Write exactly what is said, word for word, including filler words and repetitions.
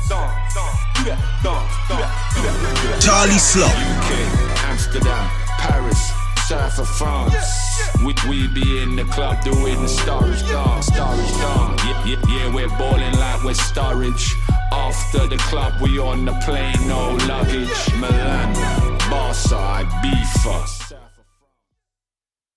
Charlie Slow. U K, Amsterdam, Paris, south of France. We, we be in the club doing the Starridge dance, Starridge dance. Yeah, yeah, yeah, we're balling like we're Starridge. After the club, we on the plane, no luggage. Milan, Barca, Ibiza.